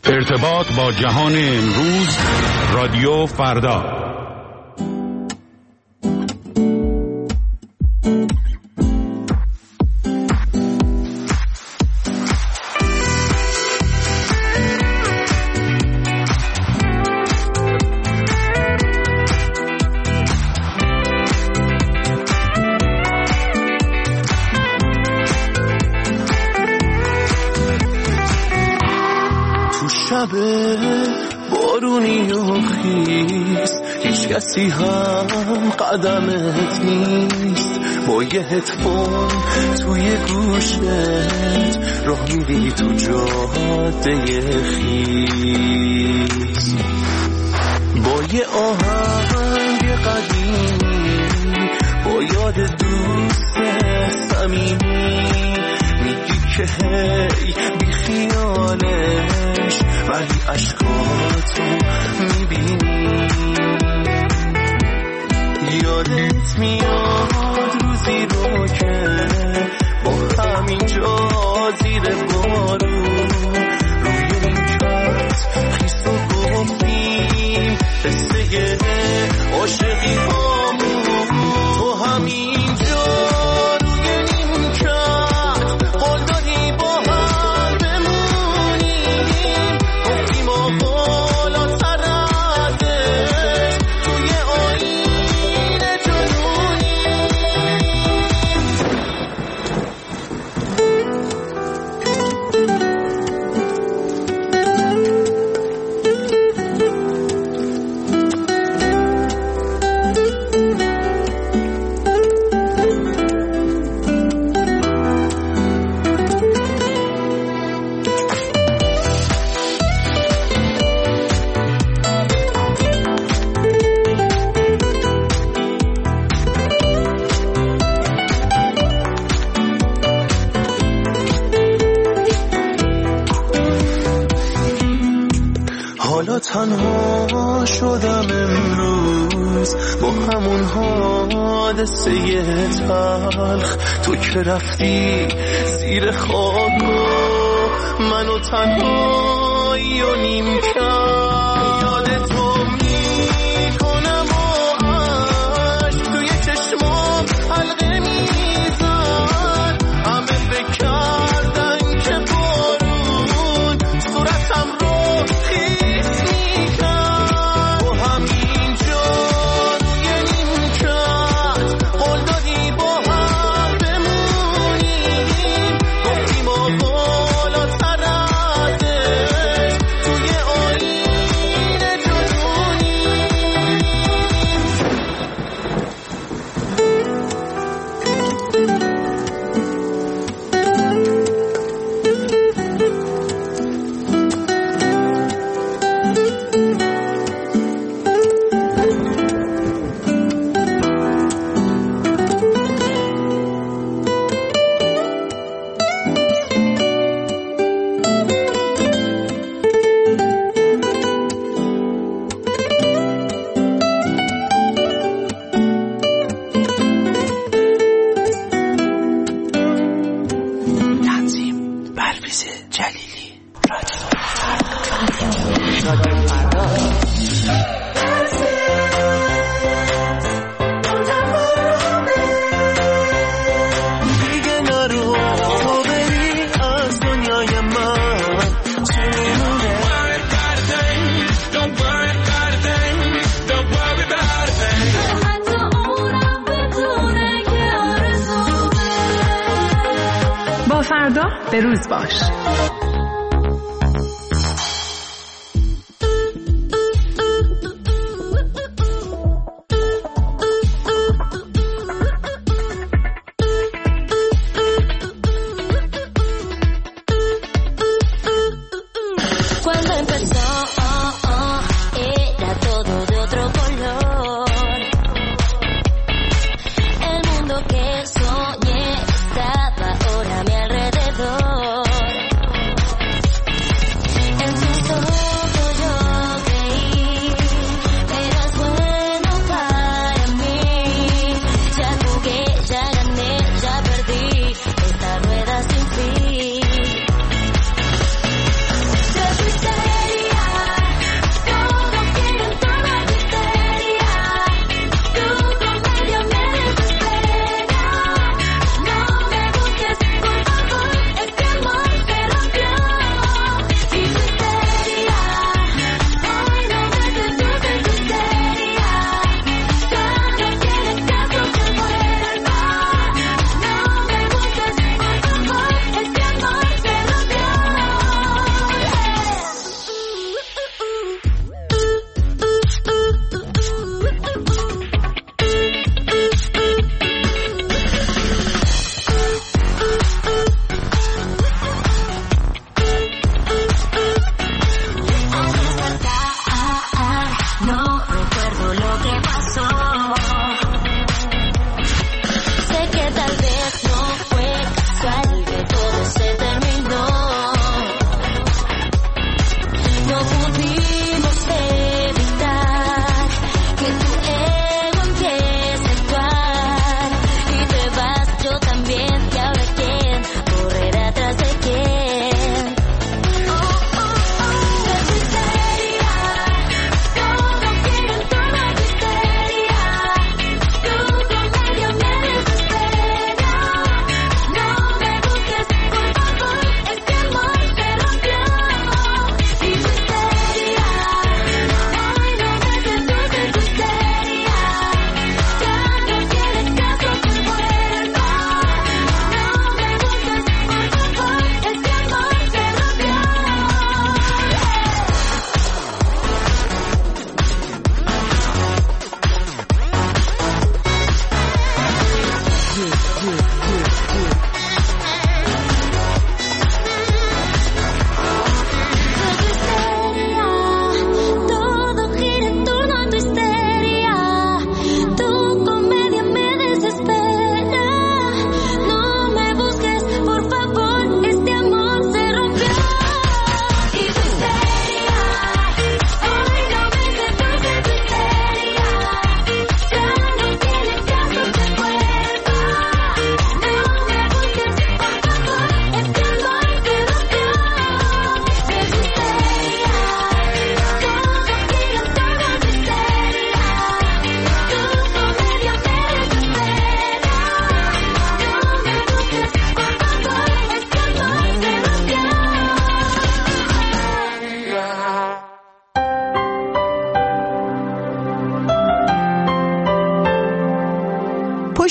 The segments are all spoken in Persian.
ارتباط با جهان امروز، رادیو فردا. بارونی و خیس، هیچ کسی هم قدمت نیست. با یه هدفون توی گوشت راه میری تو جاده خیس، با یه آهنگ قدیمی، با یاد دوست صمیمی. میگی که هی بی خیالش، ولی عشقاتو میبینی. یادت میاد روزی رو که با همینجا زیر بارون روی نیمکت خیس و گفتیم قصه عاشقی هامون. تو همینجا روی نیمکت قول دادی با هم بمونیم. گفتیم بالا سرده توی آینه تنها شدم امروز با همون حادثه تلخ. تو که رفتی زیر خاک و منو تنهایی و نیم کرد. یادتو میکنم و عشق توی چشمام حلقه میزد. همه فکر کردن که بارون صورتم رو خیس میکرد. و همینجا روی نیمکت قول دادی با هم بمونیم. گفتیم بالا تردش توی آینه به روز باش. Esta rueda sin fin. Te fuiste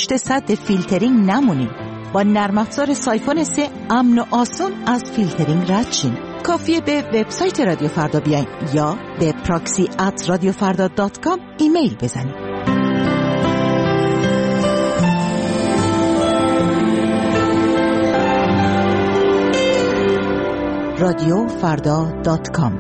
پشت سد فیلترینگ نمونید. با نرم افزار سایفون 3 امن و آسان از فیلترینگ رد شین. کافیه به وبسایت رادیو فردا بیاین یا به proxy@radiofarda.com ایمیل بزنید. radiofarda.com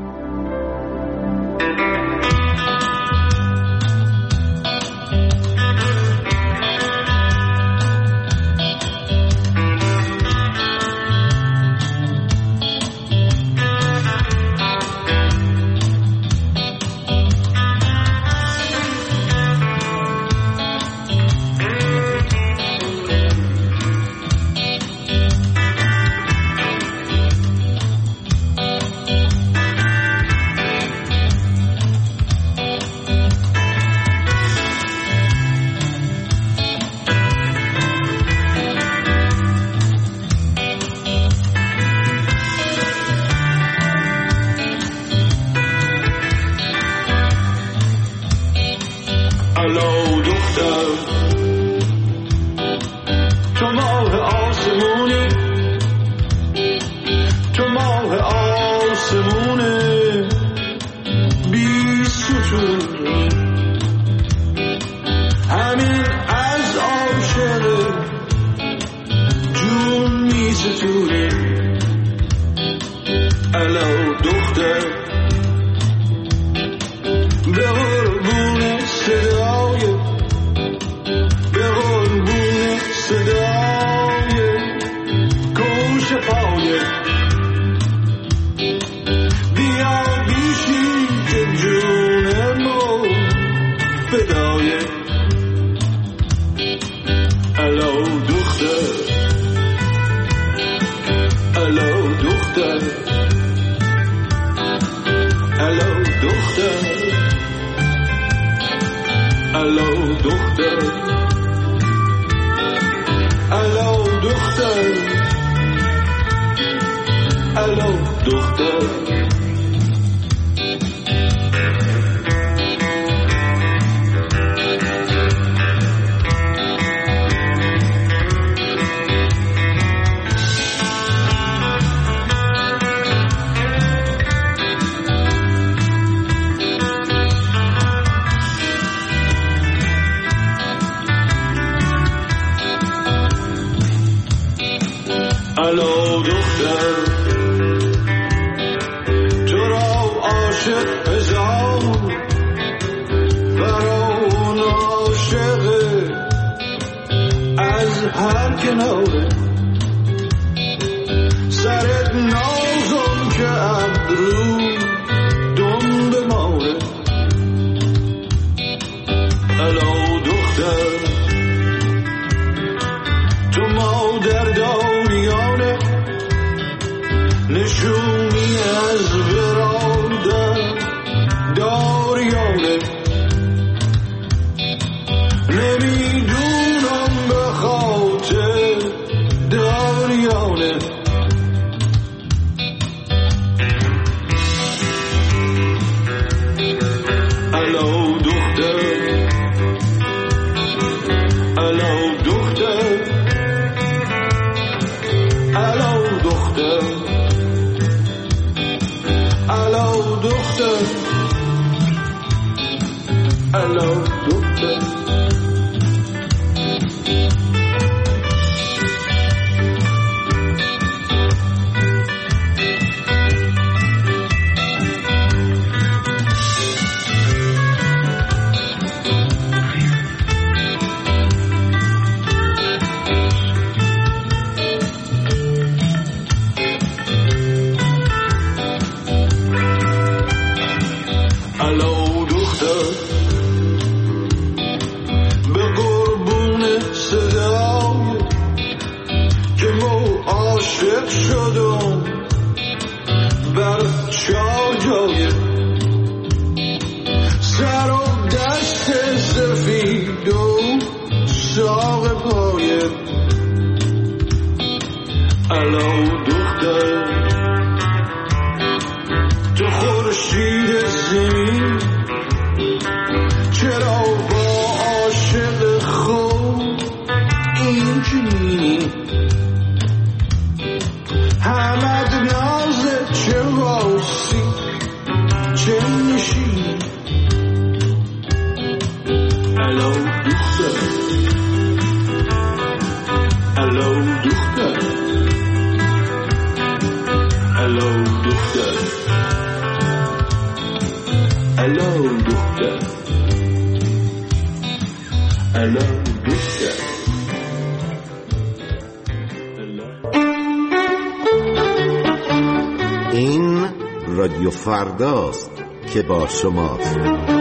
چرا با عاشق خود دختر الو دختر الو دختر. این رادیو فرداست که با شماست.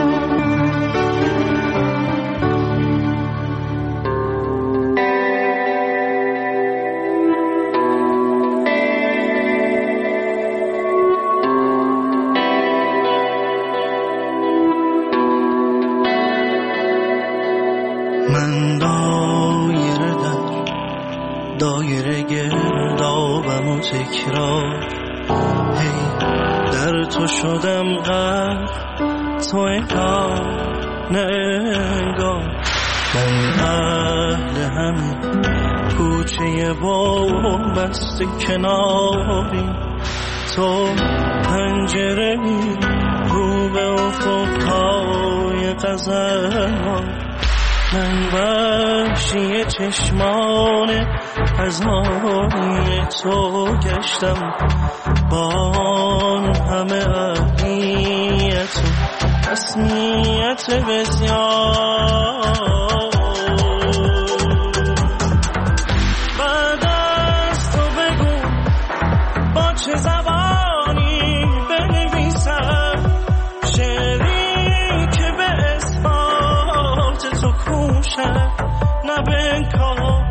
من دایره گردابم و تکرار، هی در تو شدم غرق، تو انگار نگاه. من اهل همین کوچه بام بسته کناری، تو پنجره رو به افقهای غزل‌ها. من وحشی چشمان خزانی تو گشتم، با همه اهمیت و رسمیت بسیار. بعد از تو بگو با چه زبانی بنویسم شعری که به اثبات تو کوشد، نه به انکار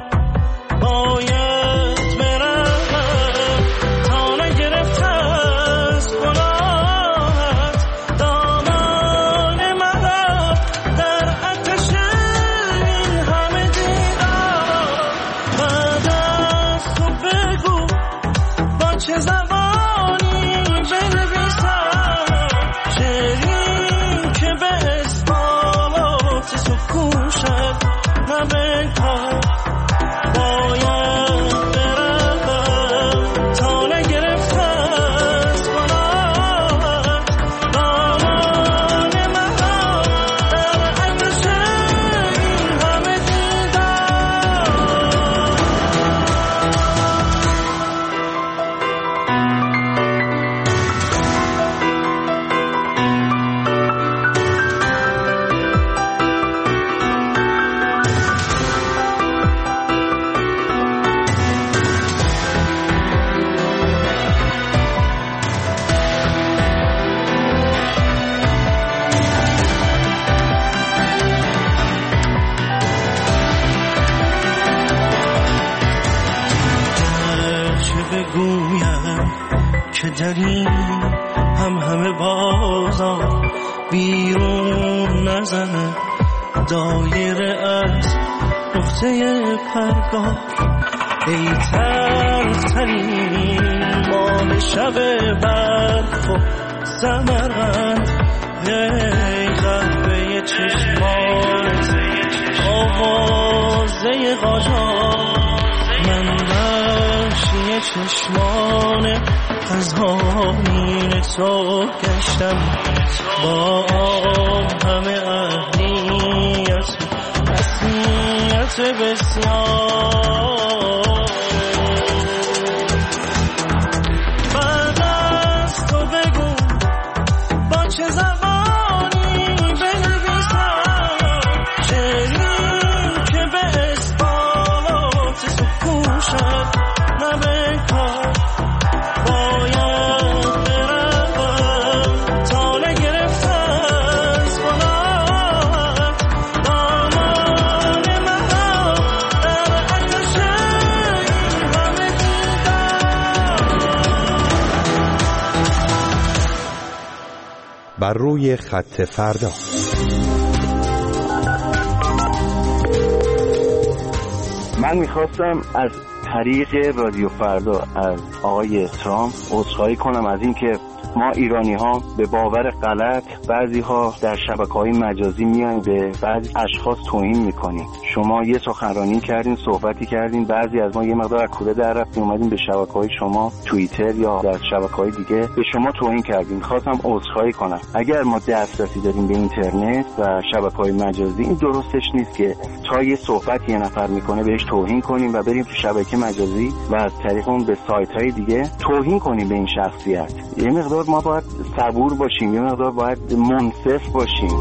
باید برم تا نگرفته از گناهت دامان مرا در آتش این همه دیدار. بعد از تو بگو با چه زبانی بنویسم شعری که به اثبات تو کوشد، نه به انکار باید برم تا نگرفته از گناهت دامان مرا در آتش این همه دیدار. بگویم که در این همه بازار بیرون نزنه دایره از نقطه پرگار. ای ترترین ماه شب برف و سمرقند، ای قهوه چشمانت آوازه قاجار. من وحشی چشمان خزانین تو گشتم، با همه اهمیت رسمیت بسیار. بعد از تو بگو با چه زبانی بنویسم شعری که به اثبات تو کوشد، نه به کار باید برم تا نگرفته از گناهت دامان مرا در آتش این همه دیدار. بر روی خط فردا. من میخواستم از طریق رادیو فردا از آقای ترامپ عذرخواهی کنم از این که ما ایرانی ها به باور غلط بعضی ها در شبکه‌های مجازی میایم به بعضی اشخاص توهین میکنیم. شما یه سخنرانی کردین، صحبتی کردین، بعضی از ما یه مقدار از کوره در رفتیم اومدیم به شبکه‌های شما توییتر یا در شبکه‌های دیگه به شما توهین کردیم. خواستم عذرخواهی کنم. اگر ما دسترسی داریم به اینترنت و شبکه‌های مجازی، این درستش نیست که تا یه صحبت یه نفر میکنه بهش توهین کنیم و بریم تو شبکه مجازی و از طریق اون به سایت‌های دیگه توهین کنیم به این شخصیت. یه مقدار ما باید صبور باشیم، یه مقدار باید منصف باشیم.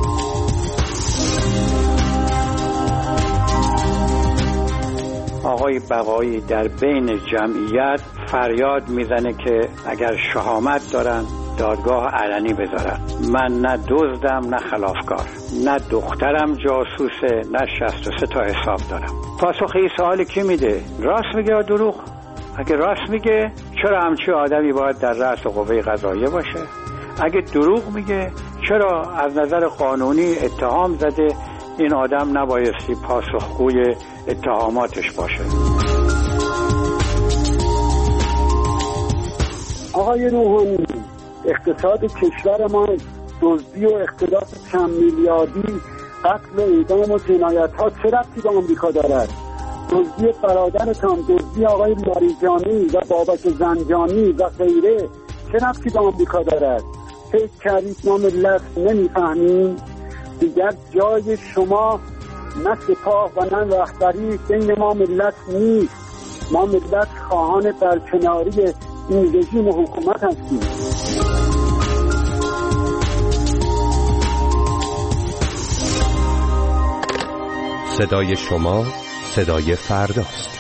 آقای بقایی در بین جمعیت فریاد میزنه که اگر شهامت دارن دادگاه علنی بذارن. من نه دزدم نه خلافکار، نه دخترم جاسوسه، نه 63 تا حساب دارم. پاسخ این سوال کی میده؟ راست میگه یا دروغ؟ اگه راست میگه چرا همچین آدمی باید در رأس قوه قضاییه باشه؟ اگه دروغ میگه چرا از نظر قانونی اتهام زده این آدم نبایستی پاسخگوی اتهاماتش باشه؟ آقای روحانی، اقتصاد کشور ما دزدی و اختلاس چند میلیاردی، قتل و اعدام و جنایت‌ها چه ربطی به آمریکا دارد؟ دزدی برادرتان، دزدی آقای لاریجانی و بابک زنجانی و غیره چه ربطی به آمریکا دارد؟ فکر کردید ما ملت نمیفهمیم؟ دیگر جای شما نه سپاه و نه رهبری بین ما ملت نیست. ما ملت خواهان برکناری این رژیم و حکومت هستیم. صدای شما صدای فرداست.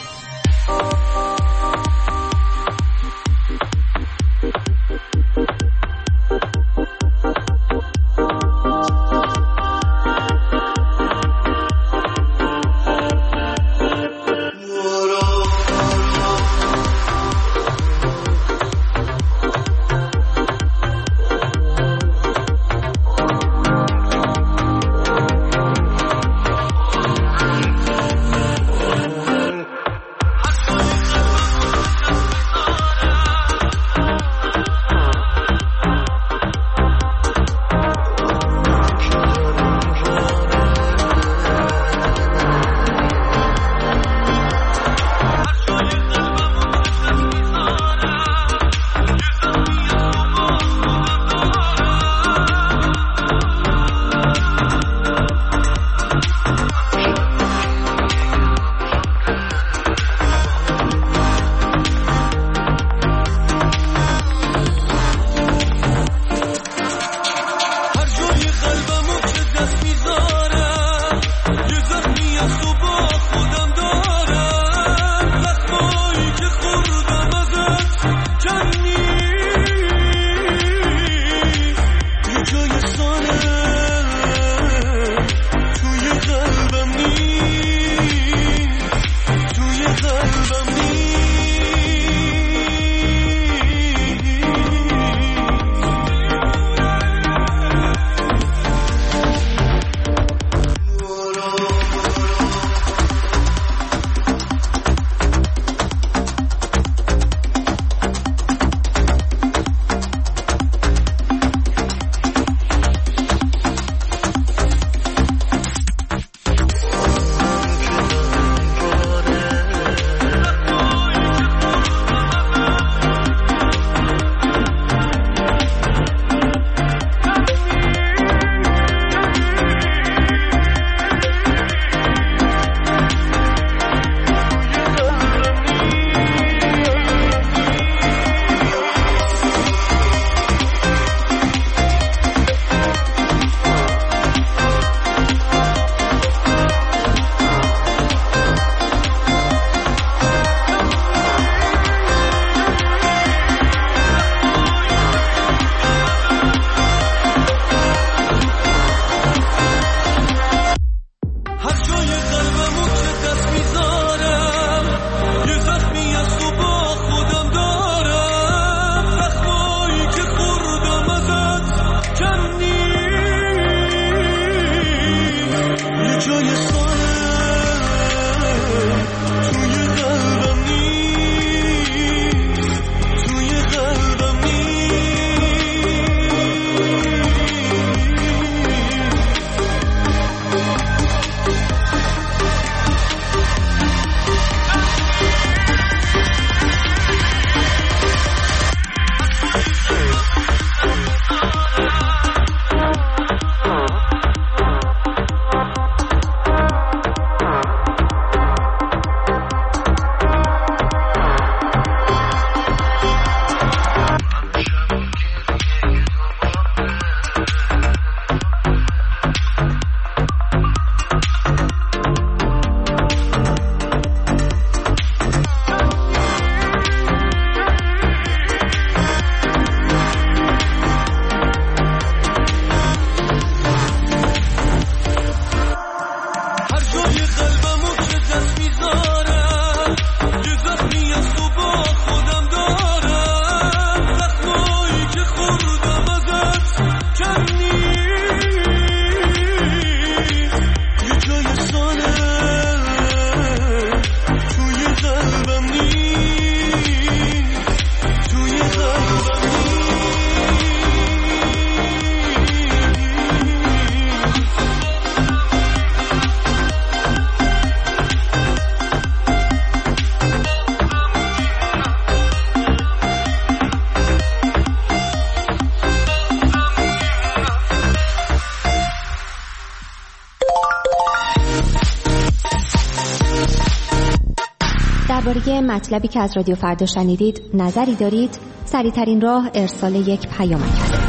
به مطلبی که از رادیو فردا شنیدید نظری دارید، سریع‌ترین راه ارسال یک پیامک است.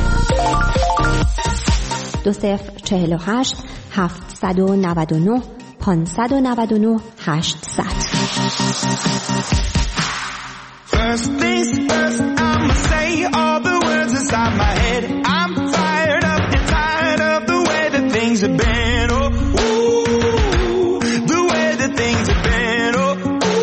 2048 799 599 800. First things first, I'ma say all the words inside my head. I'm fired up and tired of the way that things have been. Oh, ooh, the way that things have been. Oh,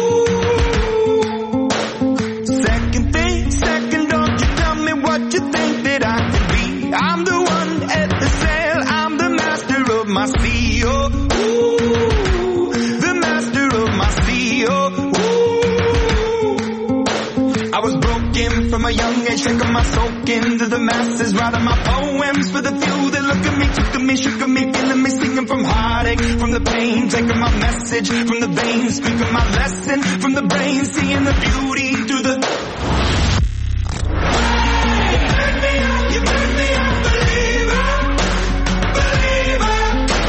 ooh. Second thing, second, don't you tell me what you think that I can be. I'm the one at the sail, I'm the master of my sea. Oh, ooh, the master of my sea. Oh, I was broken from a young age, taking my soak into the masses, writing my poems for the few that look at me, took at me, shook at me, feeling me, singing from heartache, from the pain, taking my message from the veins, speaking my lesson from the brain, seeing the beauty through the... You made me a believer, believer.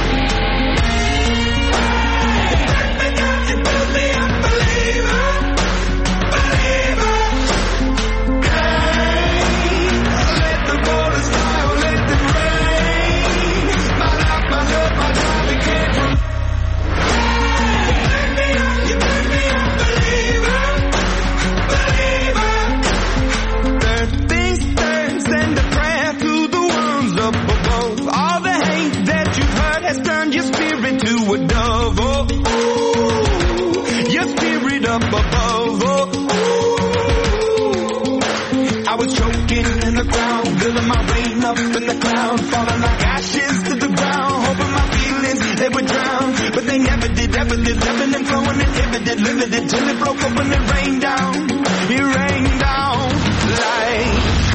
You built me a believer, believer. Let the waters violate the rain. My life, my love, my drive became from... You made me a believer, believer. Third things first, send a prayer to the ones up above. All the hate that you've heard has turned your spirit to a dove. Oh, ooh, your spirit up above. Oh, ooh. I was choking in the ground, building my rain up in the cloud, falling like ashes to the ground, hoping my feelings they would drown, but they never did, ever did, living and flowing, inhibited, limited, till it broke up when it rained down. It rained down like...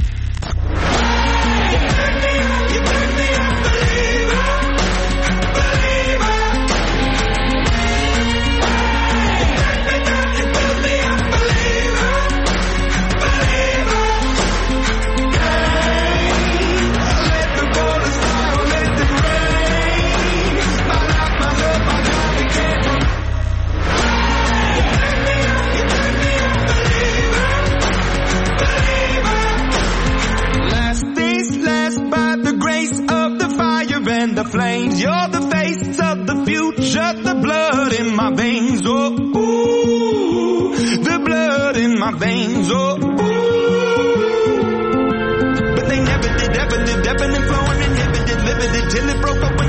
You made me a believer, believer. You built me a believer, believer. Let the waters violate the rain. My life, my love, my drive became from... You made me a believer, believer. Last things last, by the grace of the fire and the flames. You're the face of the future, the blood in my veins. Oh, ooh, the blood in my veins. Oh, ooh. But they never did, ever lived, ebbing and flowing, inhibited, limited, till it broke up.